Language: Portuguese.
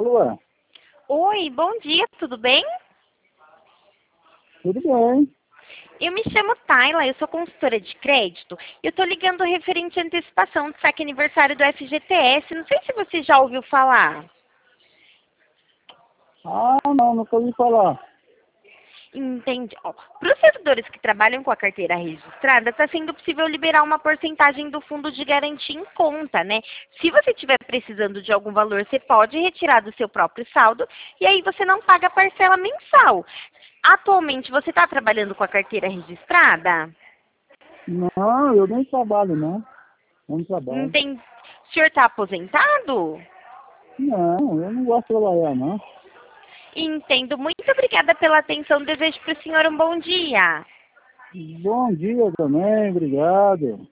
Alô? Oi, bom dia, tudo bem? Tudo bem? Eu me chamo Tayla, eu sou consultora de crédito. Eu estou ligando referente à antecipação do saque aniversário do FGTS. Não sei se você já ouviu falar. Ah, não, nunca ouvi falar. Entendi. Para os servidores que trabalham com a carteira registrada, está sendo possível liberar uma porcentagem do fundo de garantia em conta, né? Se você estiver precisando de algum valor, você pode retirar do seu próprio saldo e aí você não paga a parcela mensal. Atualmente, você está trabalhando com a carteira registrada? Não, eu nem trabalho, não. Não trabalho. Entendi. O senhor está aposentado? Não, eu não gosto de trabalhar, não. Entendo. Muito obrigada pela atenção. Desejo para o senhor um bom dia. Bom dia também, obrigado.